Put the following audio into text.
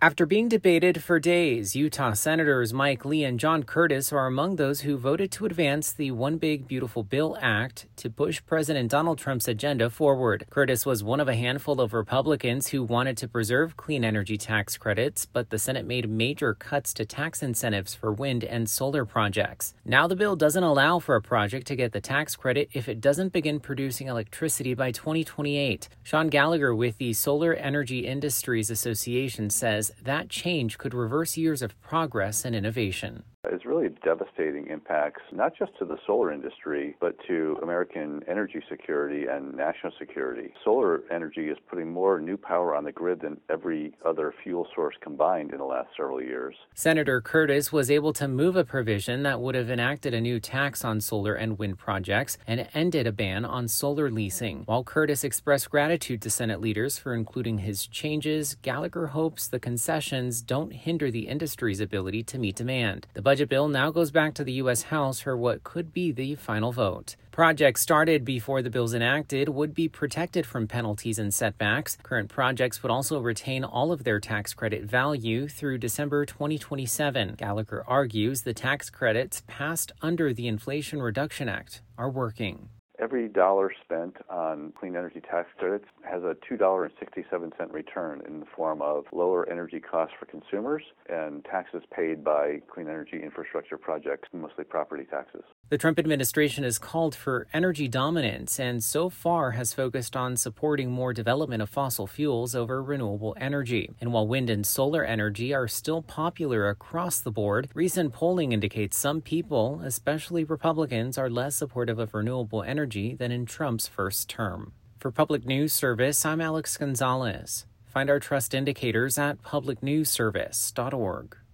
After being debated for days, Utah Senators Mike Lee and John Curtis are among those who voted to advance the One Big Beautiful Bill Act to push President Donald Trump's agenda forward. Curtis was one of a handful of Republicans who wanted to preserve clean energy tax credits, but the Senate made major cuts to tax incentives for wind and solar projects. Now the bill doesn't allow for a project to get the tax credit if it doesn't begin producing electricity by 2028. Sean Gallagher with the Solar Energy Industries Association says that change could reverse years of progress and innovation. It's really devastating impacts, not just to the solar industry, but to American energy security and national security. Solar energy is putting more new power on the grid than every other fuel source combined in the last several years. Senator Curtis was able to move a provision that would have enacted a new tax on solar and wind projects and ended a ban on solar leasing. While Curtis expressed gratitude to Senate leaders for including his changes, Gallagher hopes the concessions don't hinder the industry's ability to meet demand. The budget bill now goes back to the U.S. House for what could be the final vote. Projects started before the bill's enacted would be protected from penalties and setbacks. Current projects would also retain all of their tax credit value through December 2027. Gallagher argues the tax credits passed under the Inflation Reduction Act are working. Every dollar spent on clean energy tax credits has a $2.67 return in the form of lower energy costs for consumers and taxes paid by clean energy infrastructure projects, mostly property taxes. The Trump administration has called for energy dominance and so far has focused on supporting more development of fossil fuels over renewable energy. And while wind and solar energy are still popular across the board, recent polling indicates some people, especially Republicans, are less supportive of renewable energy than in Trump's first term. For Public News Service, I'm Alex Gonzalez. Find our trust indicators at publicnewsservice.org.